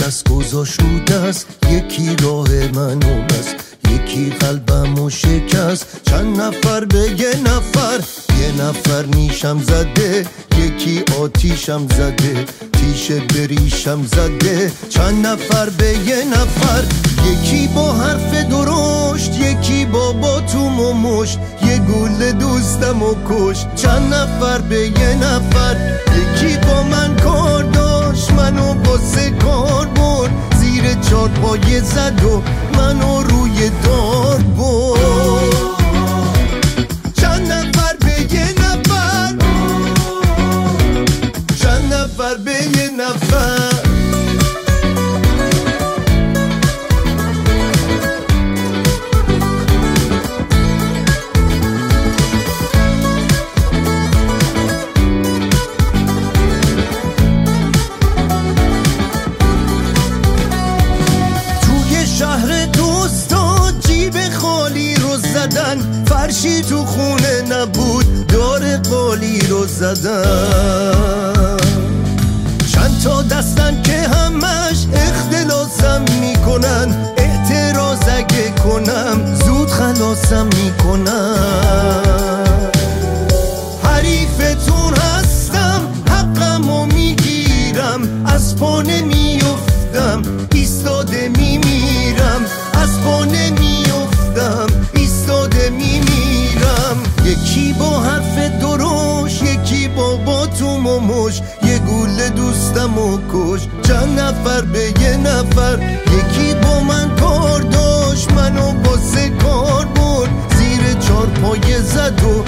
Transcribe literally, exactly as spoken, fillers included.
دست گذاشت رو دست، یکی راه منو بست، یکی قلبمو شکست. چند نفر به یه نفر، یه نفر نیشم زده، یکی آتیشم زده، تیشه بریشم زده. چند نفر به یه نفر، یکی با حرف درشت، یکی با باتوم و مشت، یه گل دوستم و کشت. چند نفر به یه نفر، یکی با من کار داشت، منو واسه کار برد، زیر چار پایه زد و منو روی دار برد. چند نفر به یه نفر، چند نفر به یه نفر. شهر دوستا جیب خالی رو زدن، فرشی تو خونه نبود، دار قالی رو زدن. چند تا دستن که همش اختلاسم میکنن، اعتراض اگه کنم زود خلاصم میکنن. حریفتون هستم، حقمو میگیرم، از پا نمیافتم، ایستاده میمیرم، از پا نمیافتم، ایستاده میمیرم. یکی با حرف درشت، یکی با باتوم و مش، یه گوله دوستم و کش. چند نفر به یه نفر، یکی با من کار داشت، منو واسه کار برد، زیر چار پایه زد و